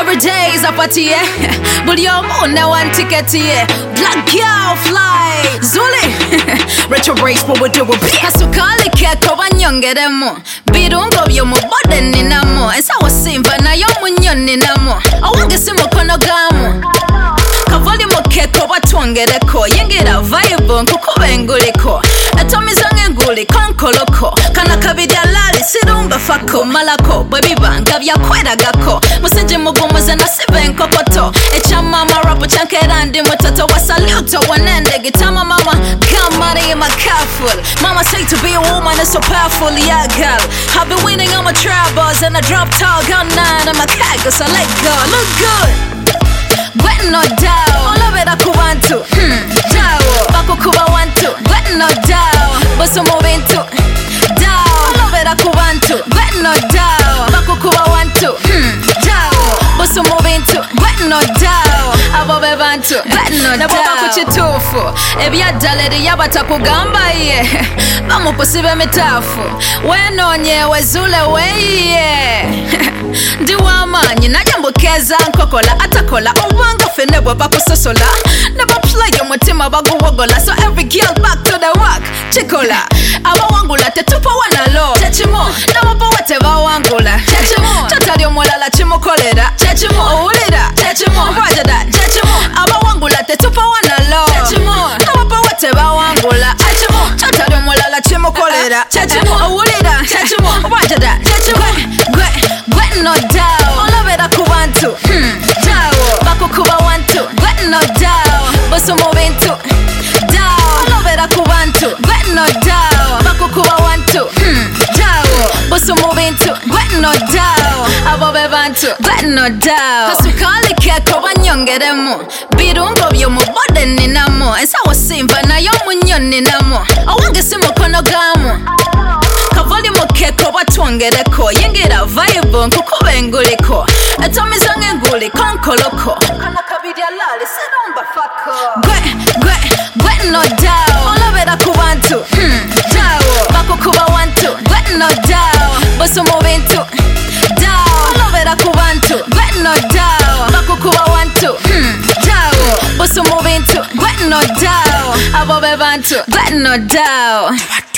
Every day is a party, but your moon now one ticket, Black girl fly, Zuli, retrograde what we do with Kasukali keko banyongeremo, birungo byo mu bode ninamo, ensawo simba na yo munyoninamo, awange simukono gamu. Kavali mukeko batwongereko, yingira vibe nkukubenguliko, etomizange nguli konkoloko, kana kabidya lali sirumba fako malako, bwebibanga byakweragako, musinje mugumuze nasibe nkokoto, echamama rapu chankera ndi mutoto wa saluto wanende gitama mama, kamari makaful, mama say to be a woman is so powerful, yeah girl, I've been winning on my troubles and I drop tall, gun 9 on my keg, so let go, look good. Gwen no doubt, all of it I could want to. Down, Baku Kuba want to. Gwen no doubt, but some moving to. Down, all of it I could want to. Gwen no doubt, Baku Kuba want to. Down, but some moving to. Gwen no doubt, above want to. Gwen no doubt. Nababa kuchitufu, ebya daleri yabatakugamba ye. Bamupusibe mitafu, wenonye wezule weye. Ndiwamanyi najambukeza nkokola atakola obanga fene bwaba kusosola never play omutima baguwogola so every girl back to the work chikola abawangula tetupa wanalo chechimo nababo wate bawangula chechimo tatali omulala chimukolera chechimo owulira chechimo rajada chechimo abawangula tetupa wanalo chechimo nababo wate bawangula chechimo tatali omulala chimukolera chechimo owulira chechimo rajada chechimo no doubt, all of it I could want to. Down, Baku Kuba want to. Get no doubt, but some moving to. Down, all of it I could want to. Get no doubt, Baku Kuba want to. Down, but some moving to. Get no doubt, above want to. Get no doubt. Kasukali keko banyongeremo, birungo byo mu bode ninamo, ensawo simba na yo munyoninamo, awange simukono gamu. Kavali mukeko batwongereko, yingira vibe nkukubenguliko, etomizange nguli konkoloko, kana kabidya lali sirumba fako. Gwe no doubt, all of it I could want to. Down, Baku Kuba want to. Gwe no doubt, but some moving to. Down, all of it I could want to. Gwe no doubt, Baku Kuba want to. Down, but some moving to. Gwe no doubt, above want to. Gwe no doubt.